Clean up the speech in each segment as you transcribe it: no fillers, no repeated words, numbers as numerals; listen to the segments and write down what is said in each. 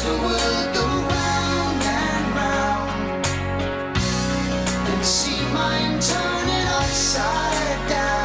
the world go round and round, and see mine turning upside down.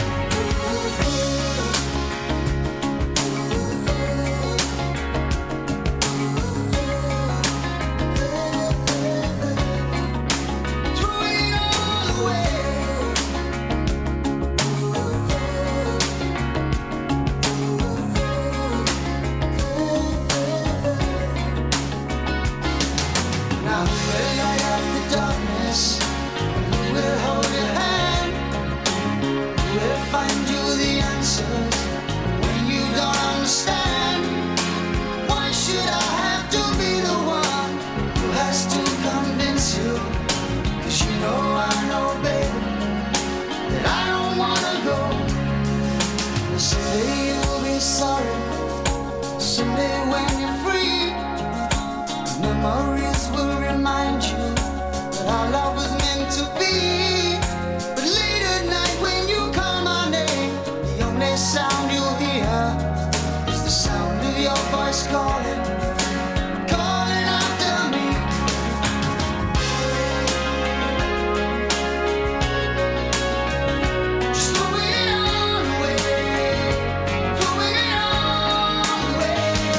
Memories will remind you that our love was meant to be. But late at night when you call my name, the only sound you'll hear is the sound of your voice calling, calling after me. Just throwing it all away, throwing it all away.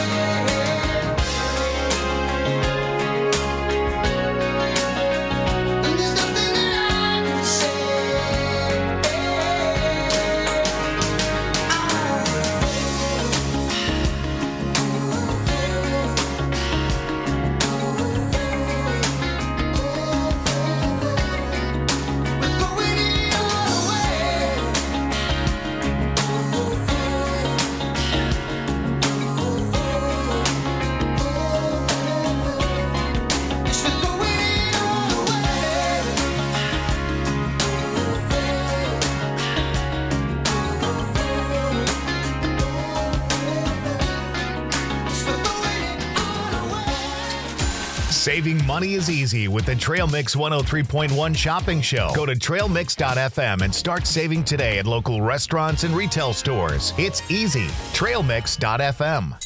Saving money is easy with the Trail Mix 103.1 shopping show. Go to trailmix.fm and start saving today at local restaurants and retail stores. It's easy. Trailmix.fm.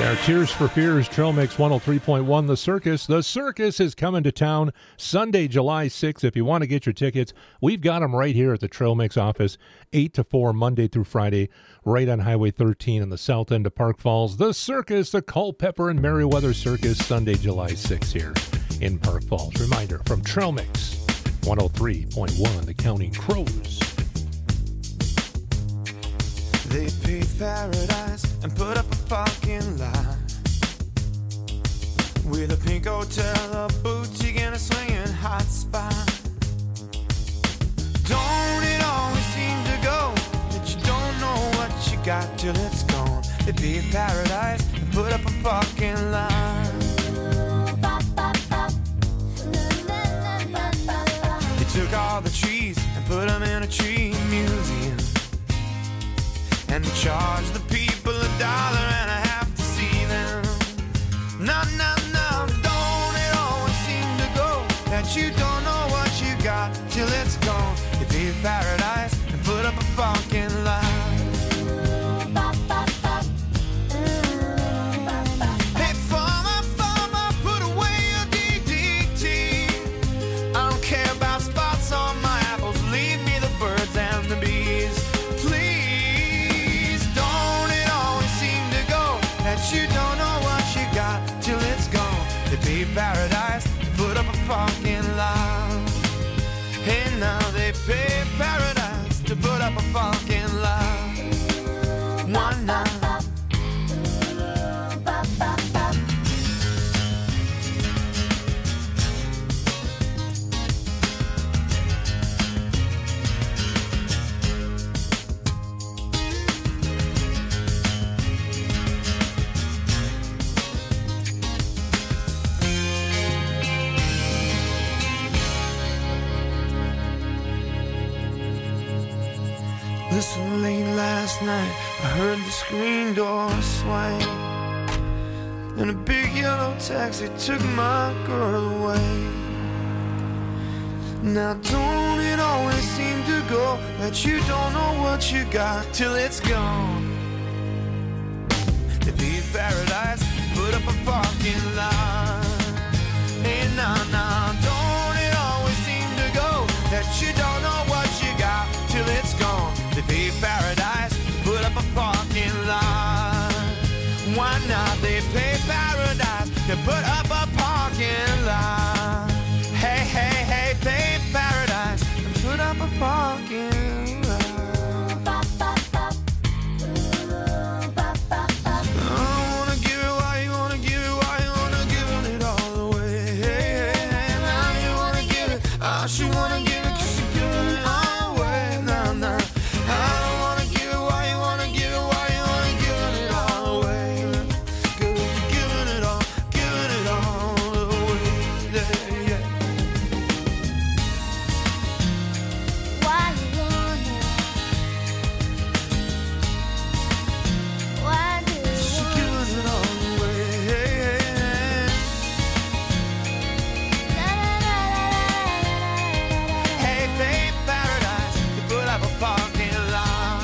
Our Tears for Fears, Trail Mix 103.1, The Circus. The Circus is coming to town Sunday, July 6th. If you want to get your tickets, we've got them right here at the Trail Mix office, 8 to 4, Monday through Friday, right on Highway 13 in the south end of Park Falls. The Circus, the Culpeper and Merriweather Circus, Sunday, July 6th here in Park Falls. Reminder from Trail Mix 103.1, the Counting Crows. They paved paradise and put up a parking lot with a pink hotel, a boutique, and a swinging hot spot. Don't it always seem to go that you don't know what you got till it's gone? They paved paradise and put up a parking lot. They took all the trees and put them in a tree museum. And charge the people $1.50 to see them. No, no, no, don't it always seem to go that you don't know what you got till it's gone? You paved paradise and put up a parking lot. Hey, farmer, put away your DDT. I don't care about spots on my apples. Leave me the birds and the bees. You don't know what you got till it's gone. They paved paradise to put up a parking lot. Hey, now they paved paradise to put up a parking lot. One night. Listen, late last night, I heard the screen door swing, and a big yellow taxi took my girl away. Now don't it always seem to go that you don't know what you got till it's gone? They paved paradise, put up a parking lot. Hey, nah, nah, don't it always seem to go that you don't know what you got till it's gone? They paved paradise, put up a parking lot. Why not? They paved paradise, they put up a parking lot. Hey, hey, hey, paved paradise, and put up a parking lot. I wanna give it, why you wanna give it, why you wanna give it all away? Hey, hey, hey, now you wanna give it, she wanna give it 'cause she give it all away. Nah, nah. I don't wanna give it, why you wanna give it, why you wanna give it all away? 'Cause you're giving it all away, yeah, yeah. Why you wanna? Why do you She wanna? gives it all away, hey, hey, hey. Hey, babe, paradise, you put up a parking lot.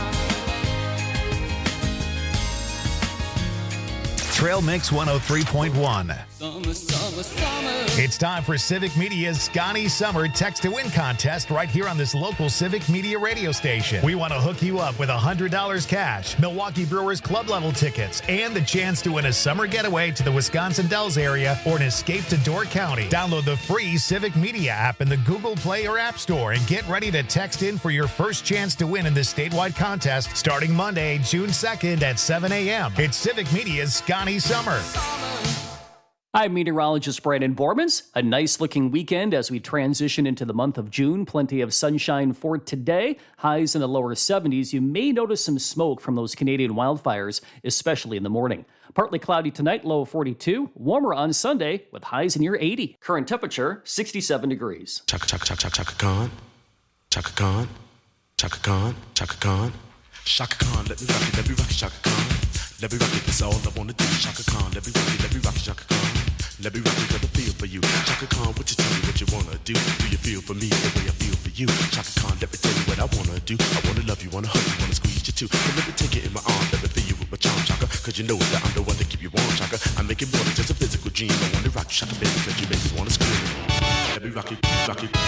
Trail Mix 103.1. Summer, summer, summer. It's time for Civic Media's Scotty Summer Text to Win contest right here on this local Civic Media radio station. We want to hook you up with $100 cash, Milwaukee Brewers club level tickets, and the chance to win a summer getaway to the Wisconsin Dells area or an escape to Door County. Download the free Civic Media app in the Google Play or App Store and get ready to text in for your first chance to win in this statewide contest starting Monday, June 2nd at 7 a.m. It's Civic Media's Scotty Summer. I'm meteorologist Brandon Bormans. A nice-looking weekend as we transition into the month of June. Plenty of sunshine for today. Highs in the lower 70s. You may notice some smoke from those Canadian wildfires, especially in the morning. Partly cloudy tonight, low 42. Warmer on Sunday with highs near 80. Current temperature, 67 degrees. Chaka Chaka Chaka Chaka Khan, Chaka Khan, Chaka Khan, Chaka Khan, Chaka Khan. Let me rock it, Chaka Khan. Let me rock it, that's all I wanna do. Chaka Khan, let me rock it, Chaka Khan. Let me rock it, got a feel for you. Chaka Khan, what you tell me what you wanna do? Do you feel for me the way I feel for you? Chaka Khan, let me tell you what I wanna do. I wanna love you, wanna hug you, wanna squeeze you too. And let me take it in my arms, let me feel you with my charm, Chaka. Cause you know that I'm the one that if you want, Chaka. I make it more than just a physical dream. I wanna rock you, Chaka, baby, cause you make me wanna scream. Let me rock you, rock you.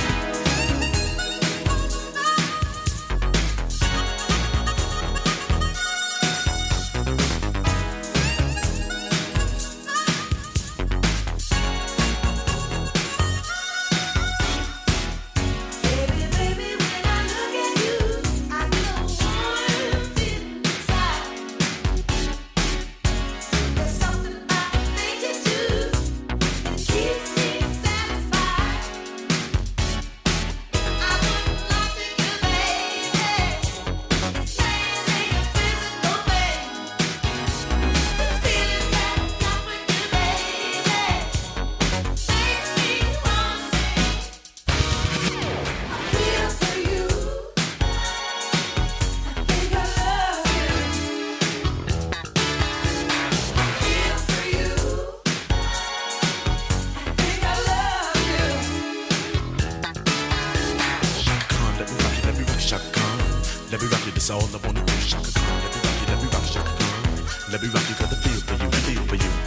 All I wanna do is Chaka Khan. Let me rock you, Chaka Khan. Let me rock you, got the feel for you, feel for you.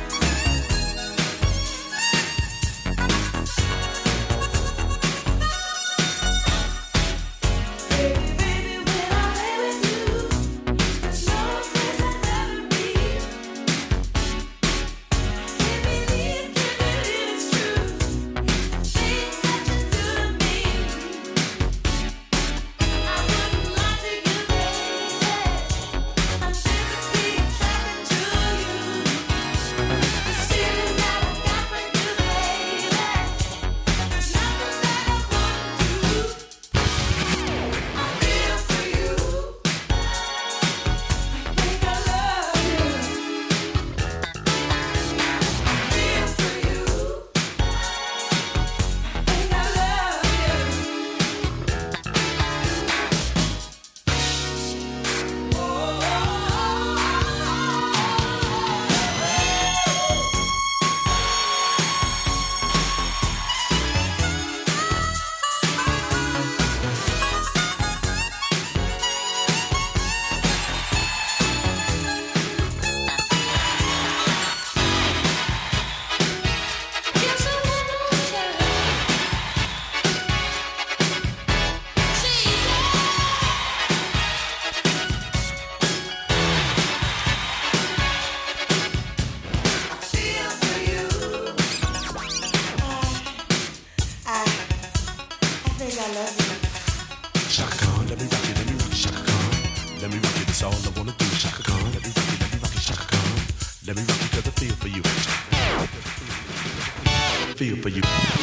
Feel for you.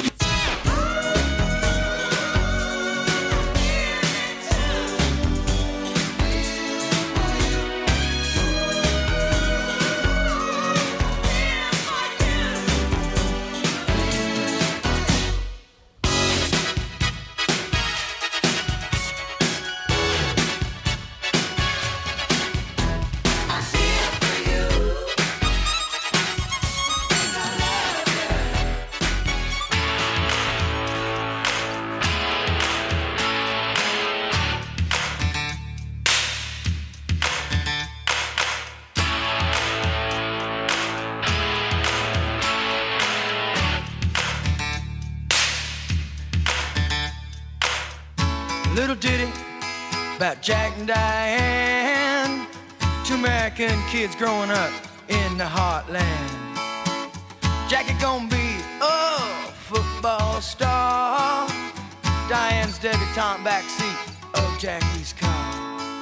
Little ditty about Jack and Diane, two American kids growing up in the heartland. Jackie gonna be a football star, Diane's debutante backseat of Jackie's car.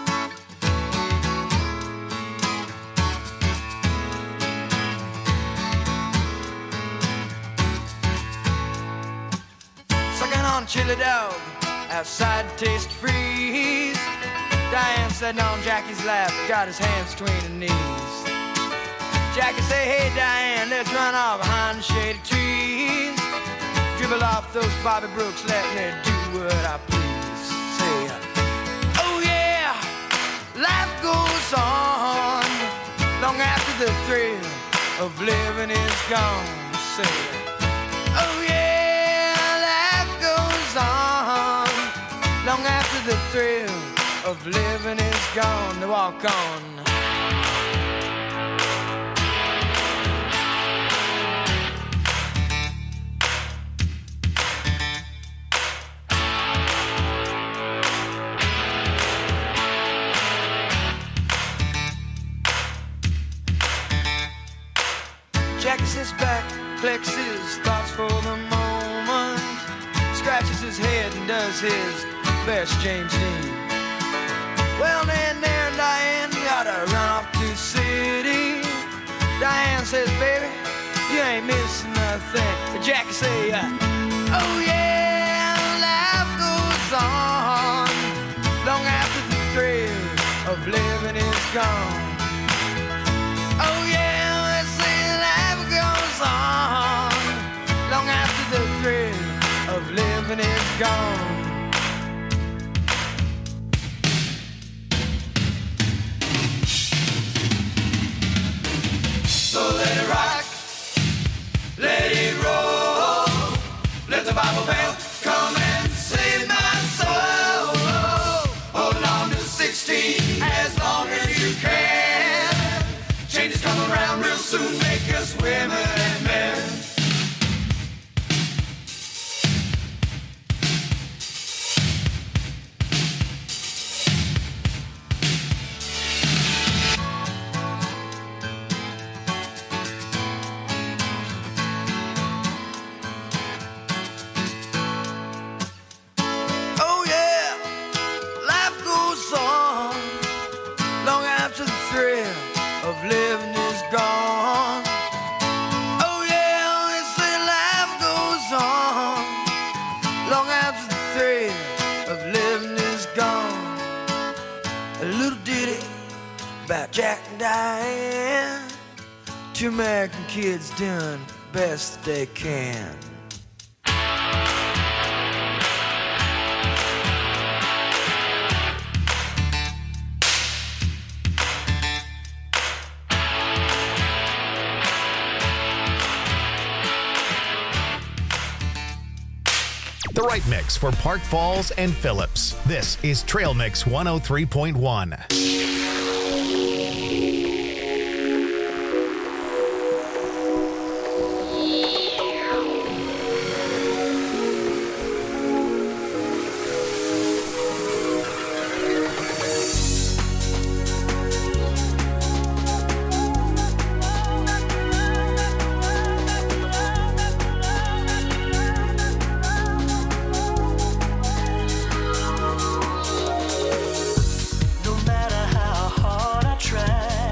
Sucking on chili dog outside Taste Freeze, Diane sitting on Jackie's lap, got his hands between her knees. Jackie say, hey Diane, let's run off behind the shady trees. Dribble off those Bobby Brooks, let me do what I please. Say, oh yeah, life goes on long after the thrill of living is gone. Say, oh yeah, life goes on long after the thrill of living is gone. To walk on. collects his thoughts for the moment, scratches his head and does his best James Dean. Well, then there Diane gotta run off to the city. Diane says, baby, you ain't missing nothing. But Jackie say, oh yeah, life goes on long after the thrill of living is gone. Oh yeah, they say life goes on long after the thrill of living is gone. So let it rock, let it roll, let the Bible bell come and save my soul. Hold on to 16 as long as you can. Changes come around real soon, make us women and men. Living is gone. Oh yeah, they say life goes on long after the thrill of living is gone. A little ditty about Jack and Diane, two American kids doing the best they can. The right mix for Park Falls and Phillips. This is Trail Mix 103.1. No matter how hard I try,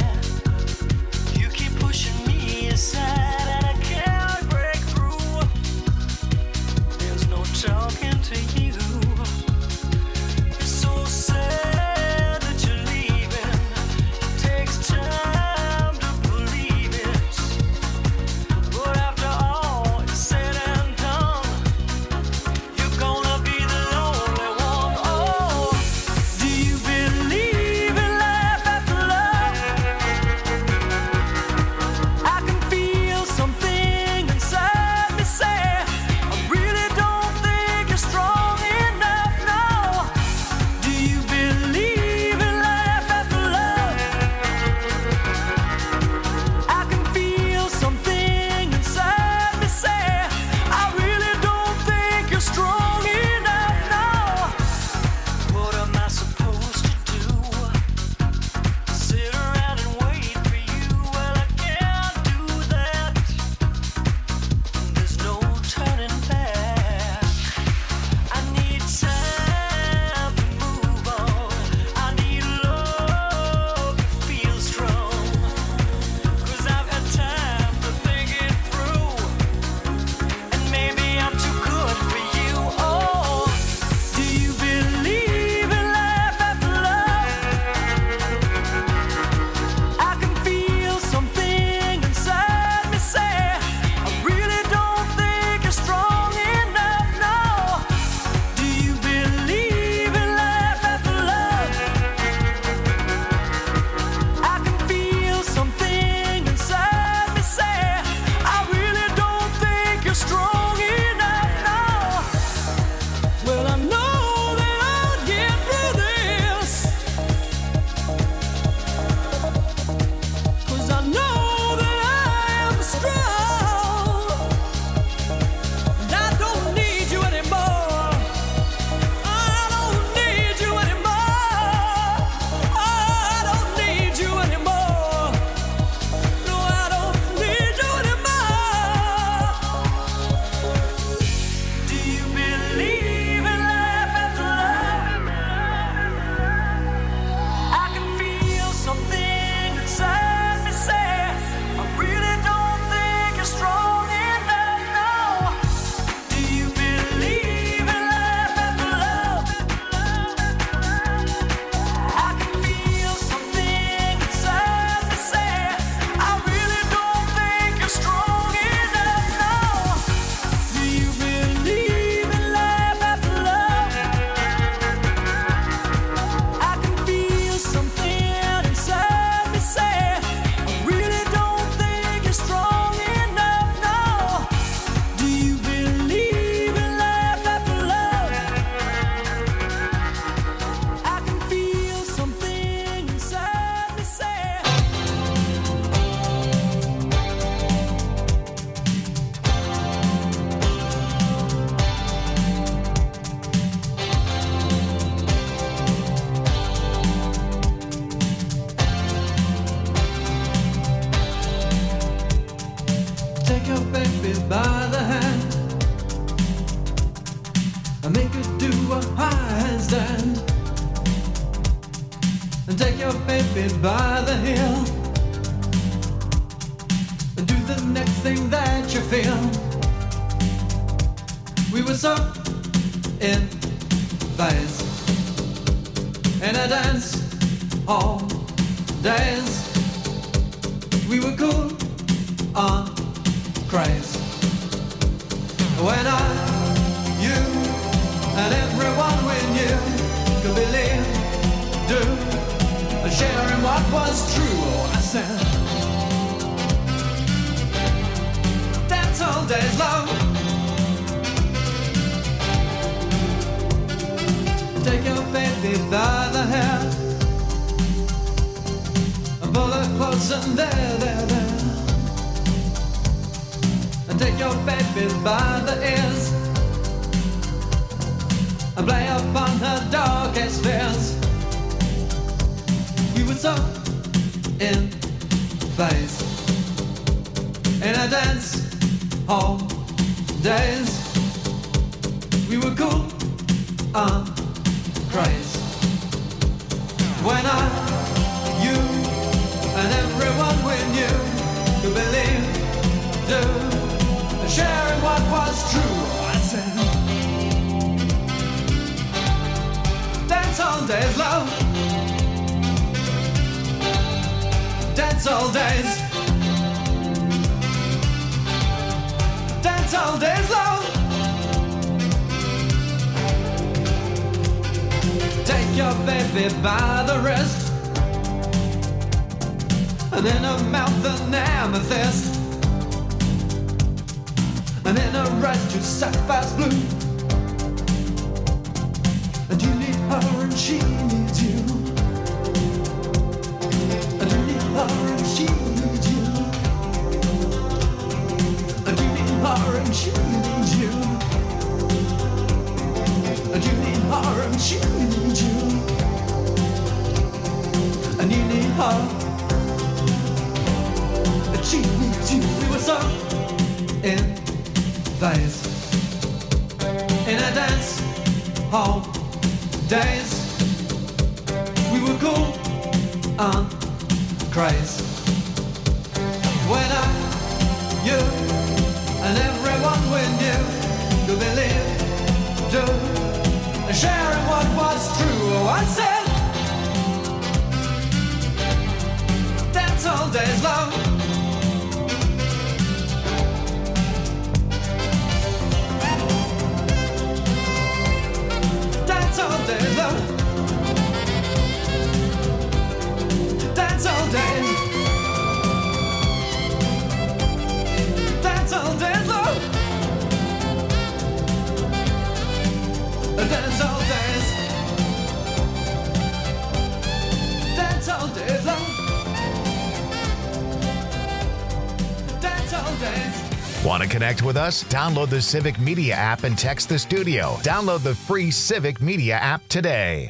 baby by the hill and do the next thing that you feel. We were so in phase in a dance all days. We were cool on craze. When I, you, and everyone we knew could believe, do, and sharing what was true. Oh, I said, dance all days long. Take your baby by the hair and pull her close and there. And take your baby by the ears and play upon her darkest fears. We were so in phase in a dance hall days. We were cool on craze. When I, you, and everyone we knew could believe, do, and sharing what was true. I said, dance all days, love. Dance all days. Dance all days, love. Take your baby by the wrist and in her mouth an amethyst, and in her eyes two sapphire's blue. And you need her and she needs you. And you need her and she needs you. And you need her and she needs you. And you need her and she needs you. And you need her and she needs you. We were so in phase in a dance hall days. We were cool on craze. When I, you, and everyone we knew could believe, do, and sharing what was true. Oh, I said, dance all days long. Dance all days long. Dance all days. Dance all days long. Dance all days. Dance all days long. Dance all days. Want to connect with us? Download the Civic Media app and text the studio. Download the free Civic Media app today.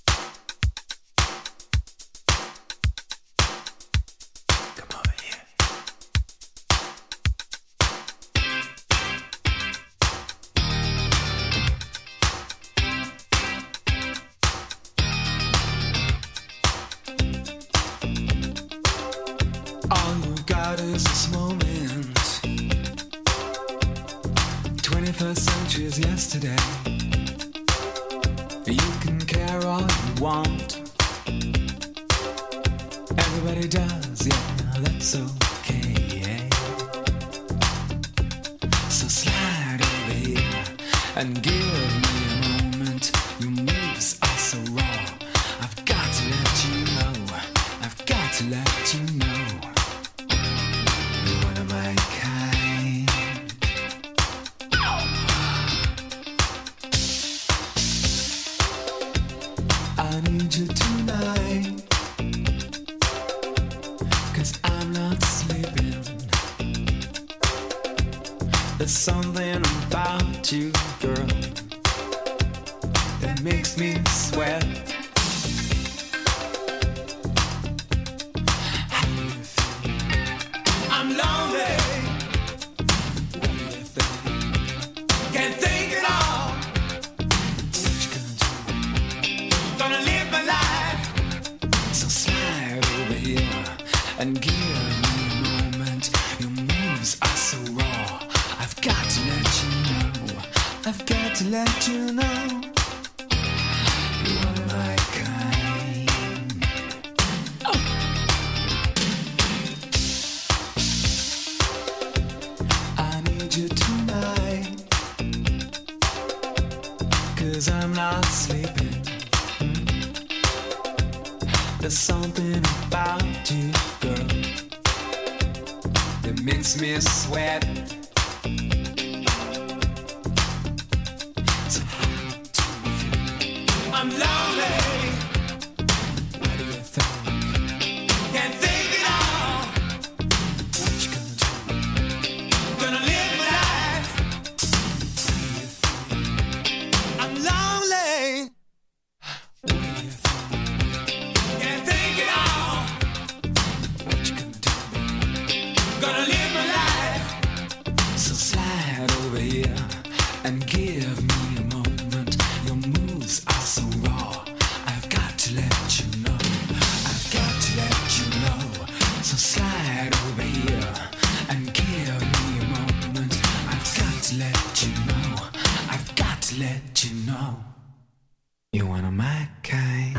All you've got is this moment. 21st century's yesterday. You can care all you want. Everybody does, yeah, that's okay. So slide over here and give me a moment. Your moves are so raw. I've got to let you know. I've got to let you know. You're one of my kind. I need you tonight, 'cause I'm not sleeping. There's something about you, girl, that makes me sweat. and give me a moment. Your moves are so raw. I've got to let you know. I've got to let you know. You are my kind. Oh. I need you tonight, 'cause I'm not sleeping. There's something about you, girl, that makes me sweat. So how do you feel? I'm lonely. What do you think? Can't think it all. What you gonna do? Gonna live my life. How do you feel? I'm lonely. What do you think? Can't think it all. What you gonna do? Gonna live my life. So slide over here and give me a moment. Your moves are so raw. I've got to let you know. I've got to let you know. So slide over here and give me a moment. I've got to let you know. I've got to let you know. You're one of my kind.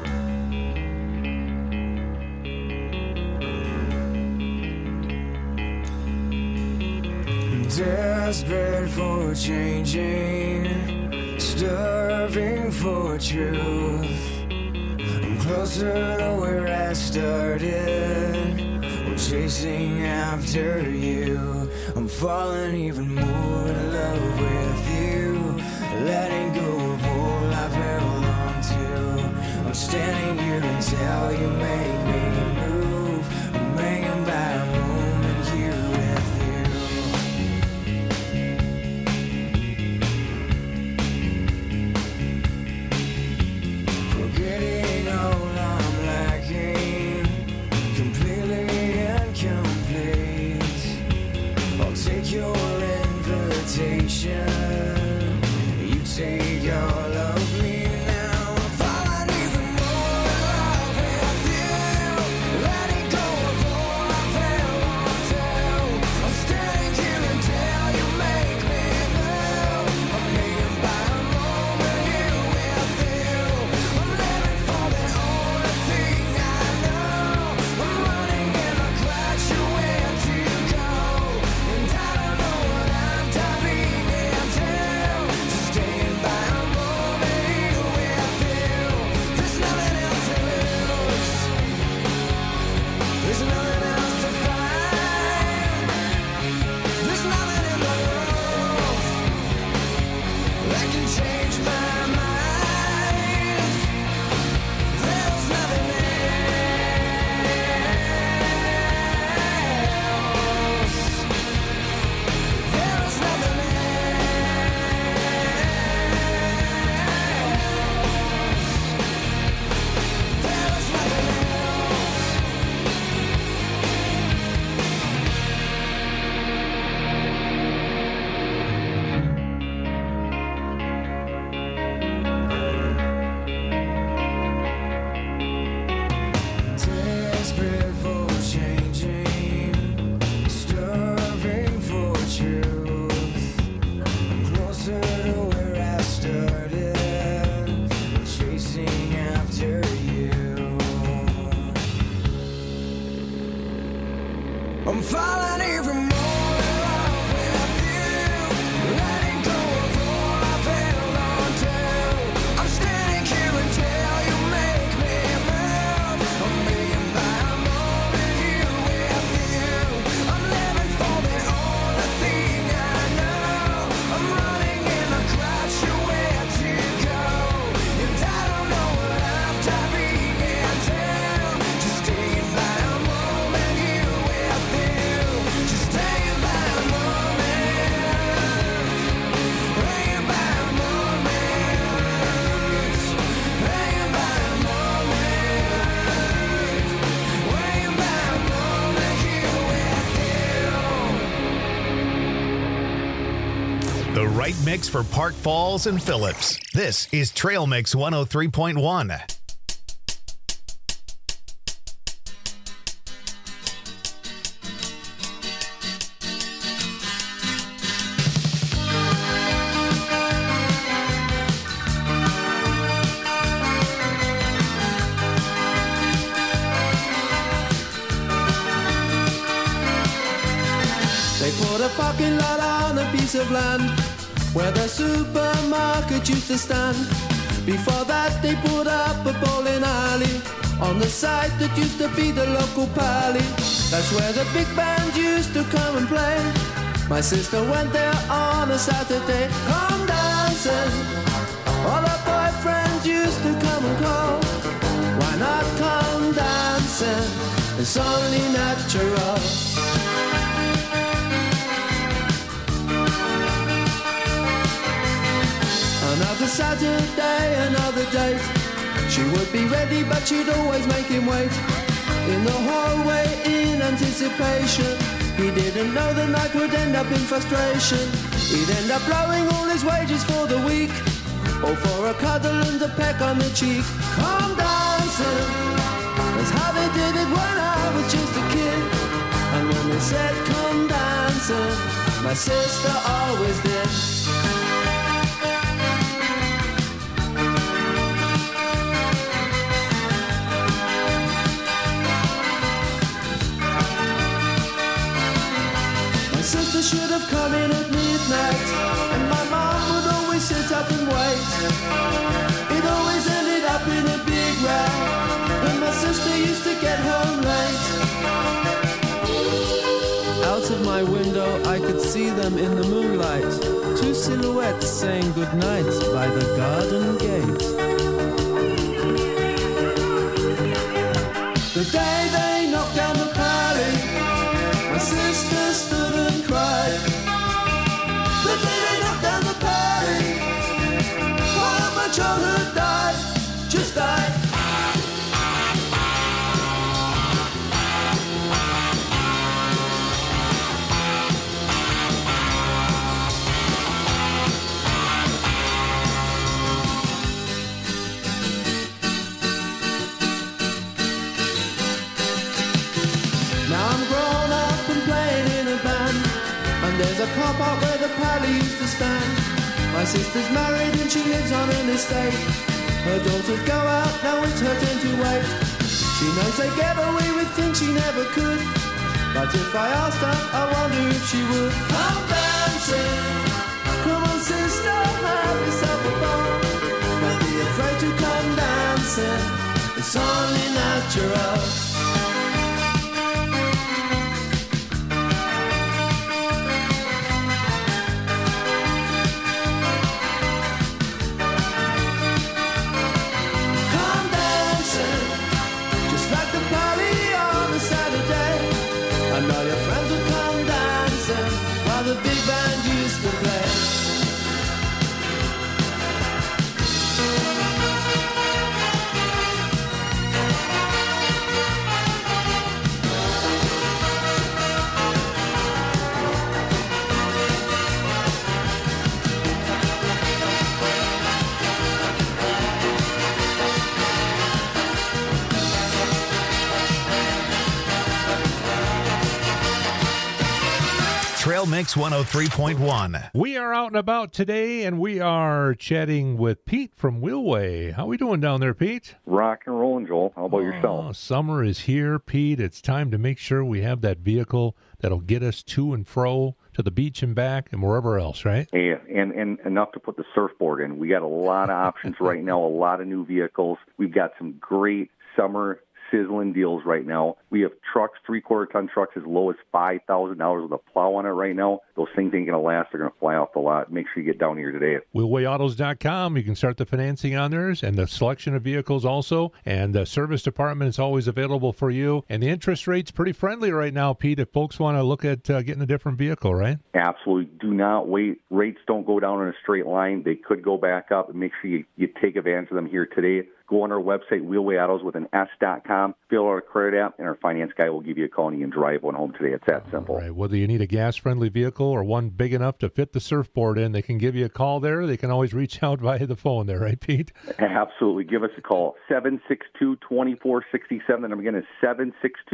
Desperate for changing, starving for truth. I'm closer to where I started. I'm chasing after you. I'm falling even more in love with you. Letting go of all I've held on to. I'm standing here until you make me move. I'm hanging by a moment here with you. Forgetting all I'm lacking, completely incomplete. I'll take your invitation. You take all of me now. I'm falling even more in love with you. Letting go of all I've held on to. I'm standing here until you make me move. I'm hanging by a moment here with you. I'm living for the only thing I know. I'm running and I crash you where to go. And I don't know what I'm diving into. Just staying by a moment here with you. There's nothing else to lose. There's nothing else to find. There's nothing in the world that can change my mind. There's nothing else. There's nothing else. There's nothing else. Desperate for changing, starving for truth. I'm closer to where I started, chasing after you. I'm falling even more in love with you. Letting go of all I've held on to. I'm standing here until you make me move. I'm being by a moment here with you. I'm living for the only thing I know. I'm running and I crouch you where to go. And I don't know what I'm diving into. Just staying by a moment here with you. Just staying by a moment. Hanging by a moment. Hanging by a moment. Hanging by a moment here with you. The right mix for Park Falls and Phillips. This is Trail Mix 103.1. put a parking lot on a piece of land where the supermarket used to stand. Before that they put up a bowling alley on the site that used to be the local pally. That's where the big band used to come and play. My sister went there on a Saturday. Come dancing, all her boyfriends used to come and call. Why not come dancing? It's only natural. Another Saturday, another date. She would be ready, but she'd always make him wait in the hallway in anticipation. He didn't know the night would end up in frustration. He'd end up blowing all his wages for the week, or for a cuddle and a peck on the cheek. Come dancing, that's how they did it when I was just a kid. And when they said come dancing, my sister always did. Sister should have come in at midnight, and my mom would always sit up and wait. It always ended up in a big row when my sister used to get home late. Out of my window I could see them in the moonlight, two silhouettes saying goodnight by the garden gate. The day they knocked down the pally, my sister stood and cried. The day they knocked down the pally, while my childhood died, just died. There's a car park where the pally used to stand. My sister's married and she lives on an estate. Her daughters go out, now it's her turn to wait. She knows they get away with things she never could, but if I asked her, I wonder if she would. Come dancing, come on sister, have yourself a ball. Don't be afraid to come dancing, it's only natural. And all your friends would come dancing while the big band used to play. Trail Mix 103.1. We are out and about today, and we are chatting with Pete from Wheelway. How we doing down there, Pete? Rock and rolling, Joel. How about yourself? Summer is here, Pete. It's time to make sure we have that vehicle that'll get us to and fro to the beach and back and wherever else, right? Yeah, and enough to put the surfboard in. We got a lot of options right now, a lot of new vehicles. We've got some great summer sizzling deals right now. We have trucks, 3/4-ton trucks as low as $5,000 with a plow on it right now. Those things ain't going to last. They're going to fly off the lot. Make sure you get down here today. WheelwayAutos.com. You can start the financing on theirs and the selection of vehicles also. And the service department is always available for you. And the interest rate's pretty friendly right now, Pete, if folks want to look at getting a different vehicle, right? Absolutely. Do not wait. Rates don't go down in a straight line. They could go back up. And make sure you take advantage of them here today. Go on our website, WheelwayAutos with an S.com, fill out a credit app, and our finance guy will give you a call and you can drive one home today. It's that simple. Right. Whether you need a gas-friendly vehicle or one big enough to fit the surfboard in, they can give you a call there. They can always reach out via the phone there, right, Pete? Absolutely. Give us a call, 762-2467. The number again is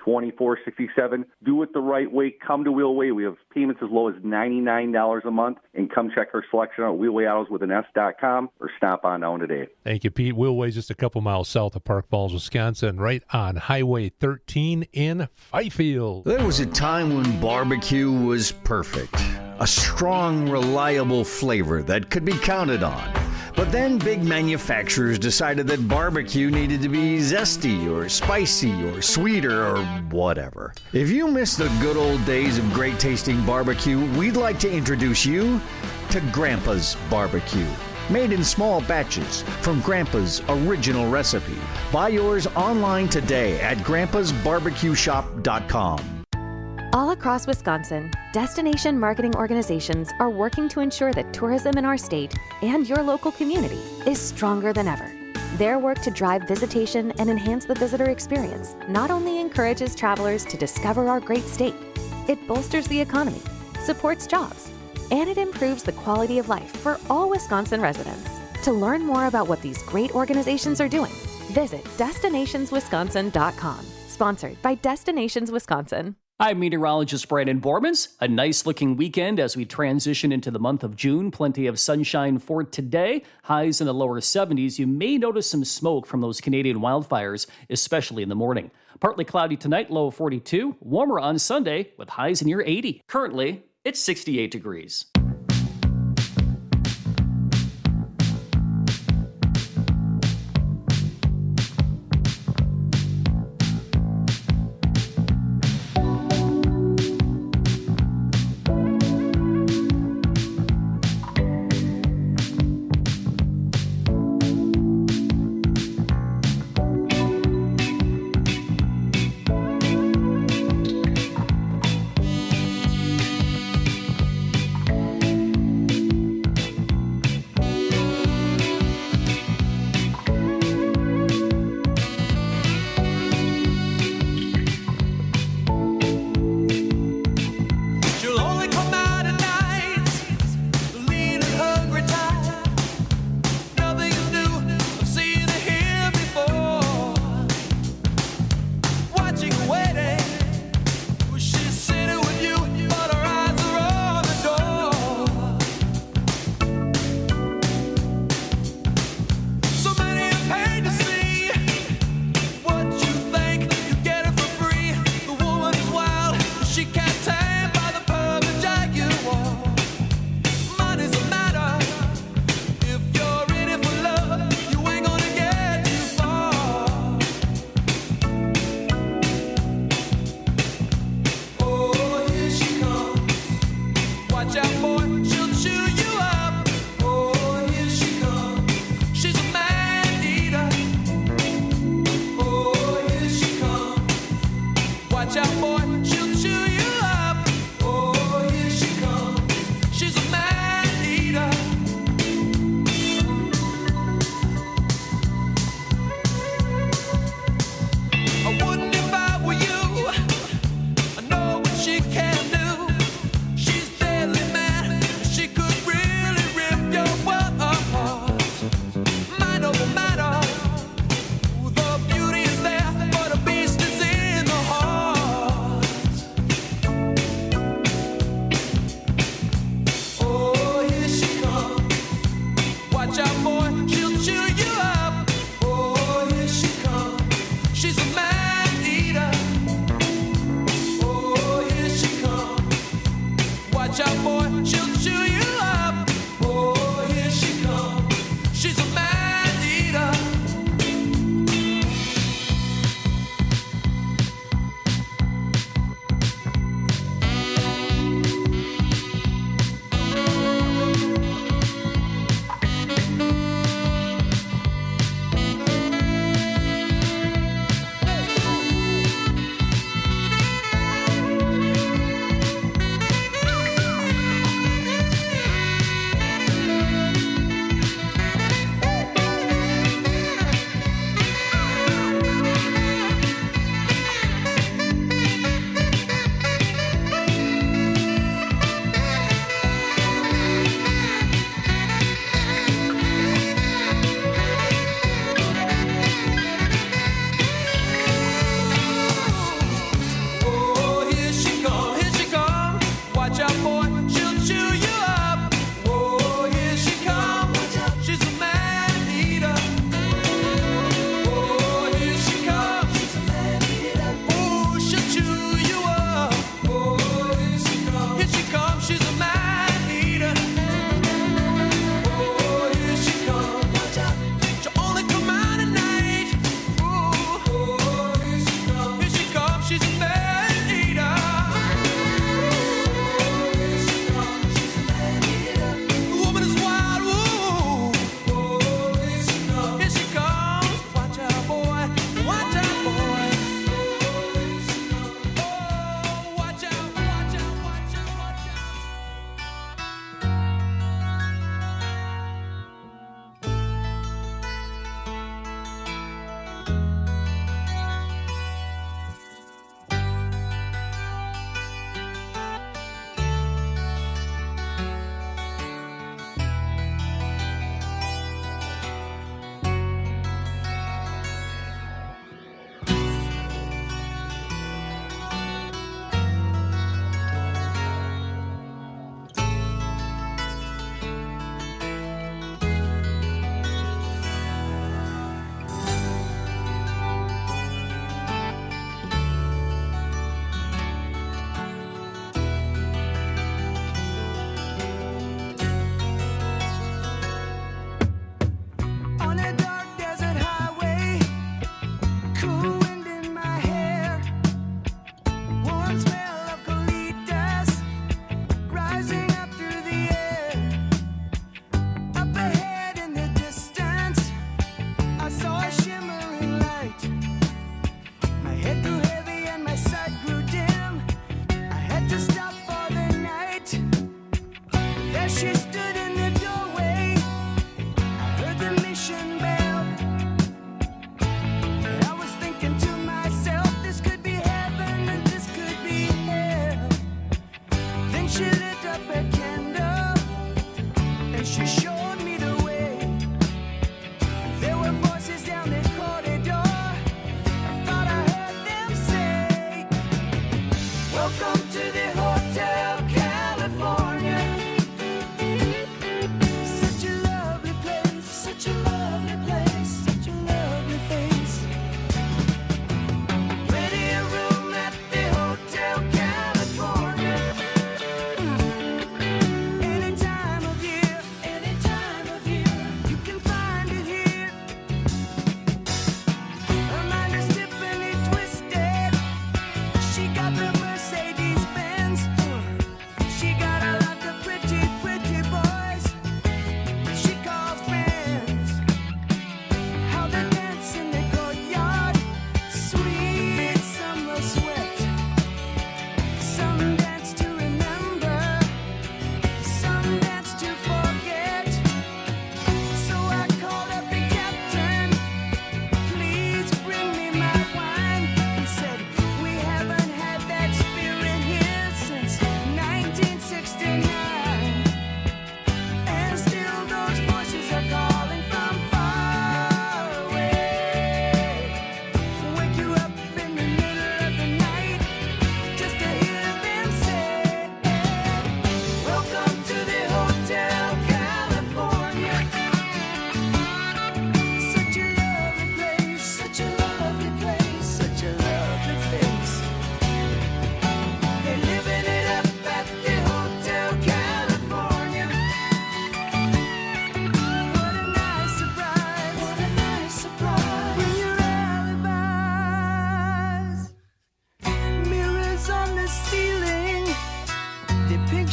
2467. Do it the right way. Come to Wheelway. We have payments as low as $99 a month. And come check our selection out at wheelwayautos.com or stop on down today. Thank you, Pete. Wheelway's just a couple miles south of Park Falls, Wisconsin, right on Highway 13 in Fifield. There was a time when barbecue was perfect. A strong, reliable flavor that could be counted on. But then big manufacturers decided that barbecue needed to be zesty or spicy or sweeter or whatever. If you miss the good old days of great tasting barbecue, we'd like to introduce you to Grandpa's Barbecue. Made in small batches from Grandpa's original recipe. Buy yours online today at grandpasbarbecueshop.com. All across Wisconsin, destination marketing organizations are working to ensure that tourism in our state and your local community is stronger than ever. Their work to drive visitation and enhance the visitor experience not only encourages travelers to discover our great state, it bolsters the economy, supports jobs, and it improves the quality of life for all Wisconsin residents. To learn more about what these great organizations are doing, visit destinationswisconsin.com. Sponsored by Destinations Wisconsin. I'm meteorologist Brandon Bormans. A nice looking weekend as we transition into the month of June. Plenty of sunshine for today. Highs in the lower 70s. You may notice some smoke from those Canadian wildfires, especially in the morning. Partly cloudy tonight, low 42. Warmer on Sunday with highs near 80. Currently, it's 68 degrees.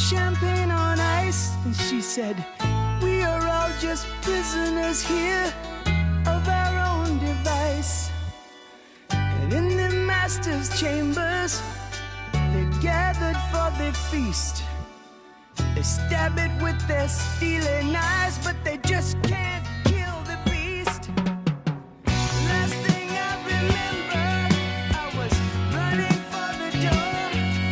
champagne on ice. And she said, we are all just prisoners here of our own device. And in the master's chambers, they gathered for their feast. They stab it with their steely knives, but they just can't kill the beast. Last thing I remember, I was running for the door.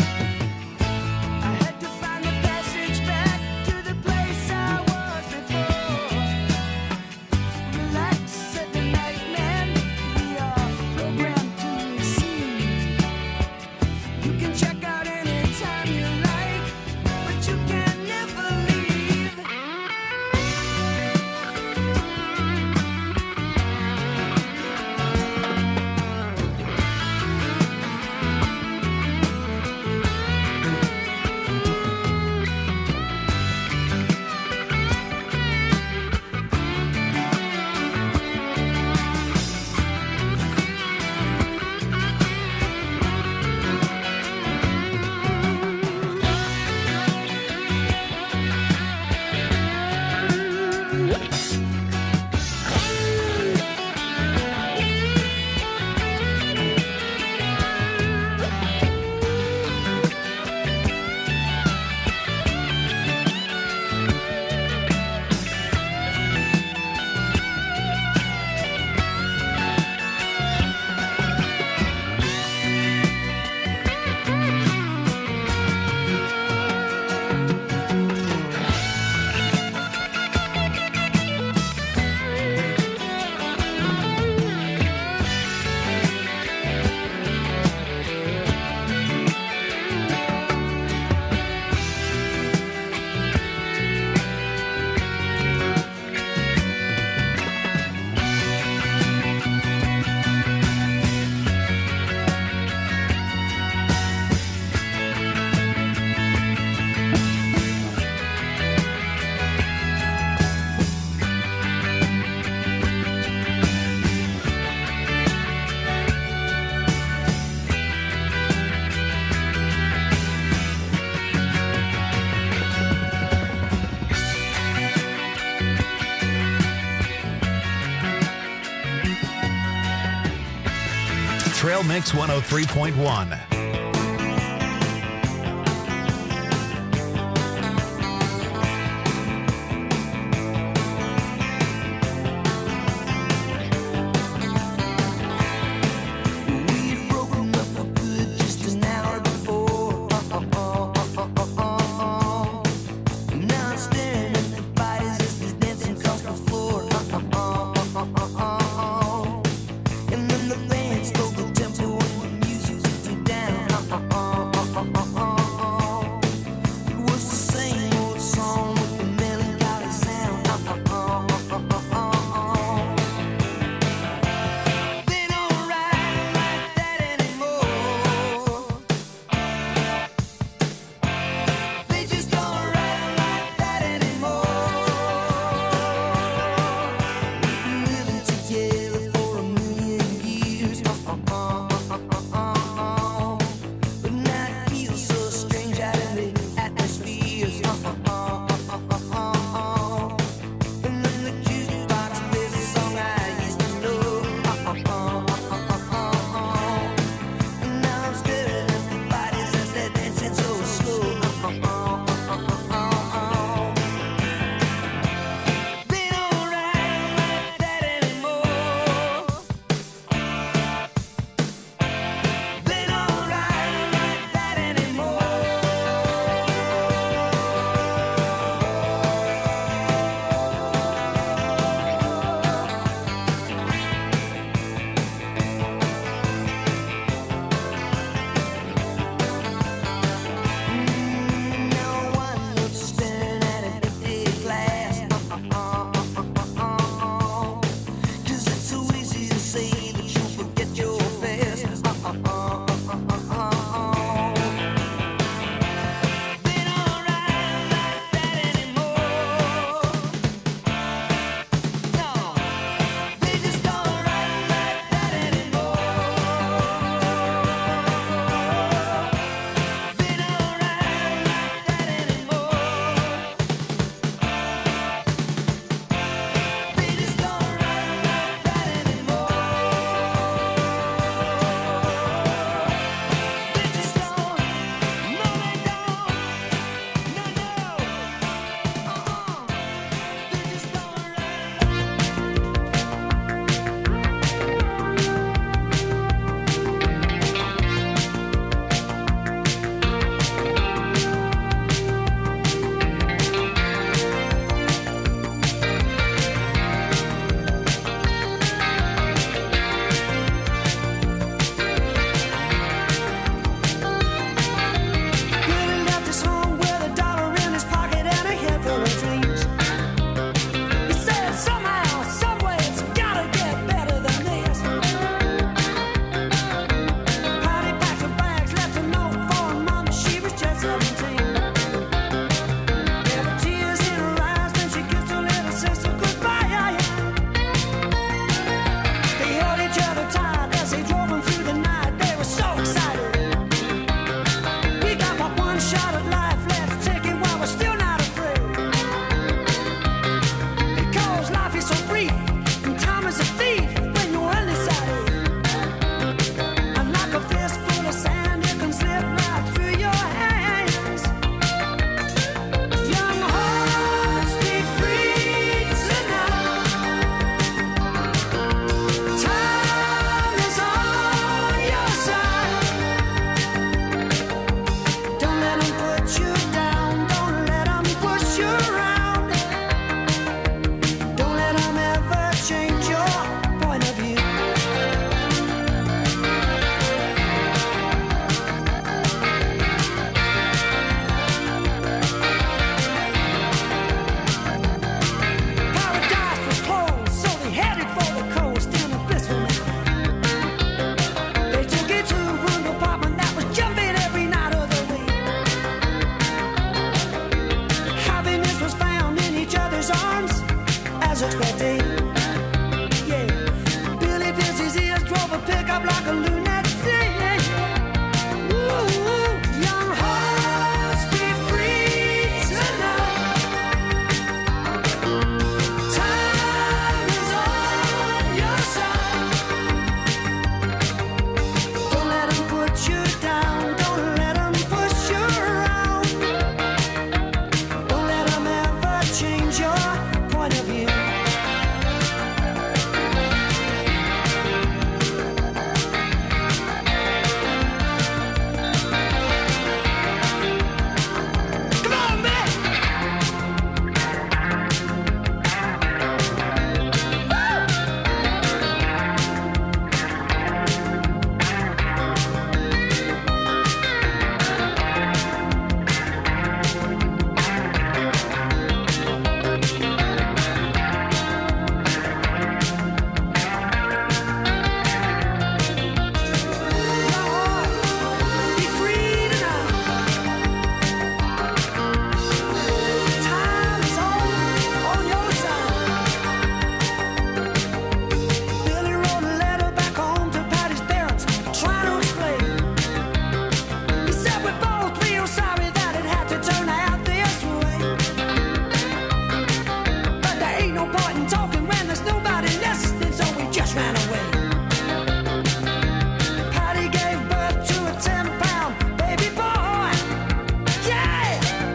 I had to find the passage back to the place I was before. Relax, said the night man, we are programmed to receive. You can check out anytime you like, but you can never leave. Trail Mix 103.1.